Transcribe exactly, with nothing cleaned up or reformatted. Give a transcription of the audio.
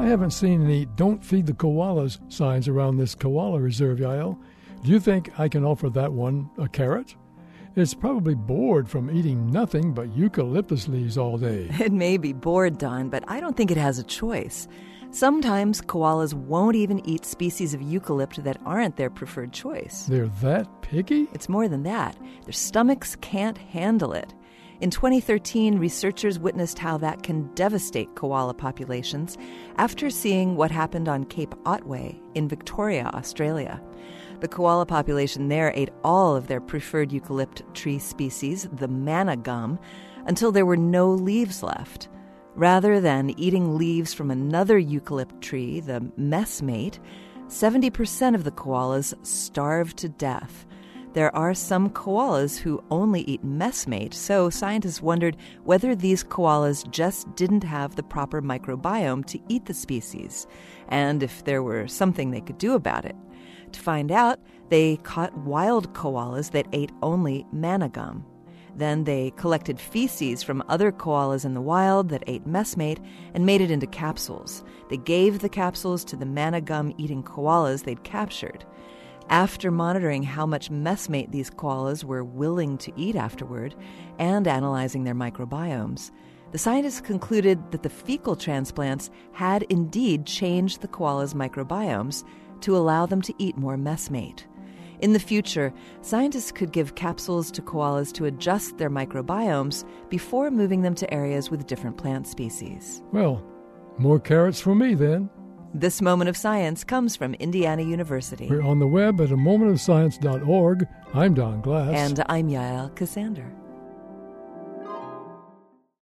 I haven't seen any "Don't feed the koalas" signs around this koala reserve, Yael. Do you think I can offer that one a carrot? It's probably bored from eating nothing but eucalyptus leaves all day. It may be bored, Don, but I don't think it has a choice. Sometimes koalas won't even eat species of eucalypt that aren't their preferred choice. They're that picky? It's more than that. Their stomachs can't handle it. In twenty thirteen, researchers witnessed how that can devastate koala populations after seeing what happened on Cape Otway in Victoria, Australia. The koala population there ate all of their preferred eucalypt tree species, the manna gum, until there were no leaves left. Rather than eating leaves from another eucalypt tree, the messmate, seventy percent of the koalas starved to death. There are some koalas who only eat messmate, so scientists wondered whether these koalas just didn't have the proper microbiome to eat the species, and if there were something they could do about it. To find out, they caught wild koalas that ate only manna gum. Then they collected feces from other koalas in the wild that ate messmate and made it into capsules. They gave the capsules to the manna gum-eating koalas they'd captured. After monitoring how much messmate these koalas were willing to eat afterward and analyzing their microbiomes, the scientists concluded that the fecal transplants had indeed changed the koalas' microbiomes to allow them to eat more messmate. In the future, scientists could give capsules to koalas to adjust their microbiomes before moving them to areas with different plant species. Well, more carrots for me then. This Moment of Science comes from Indiana University. We're on the web at a moment of science dot org. I'm Don Glass. And I'm Yael Cassander.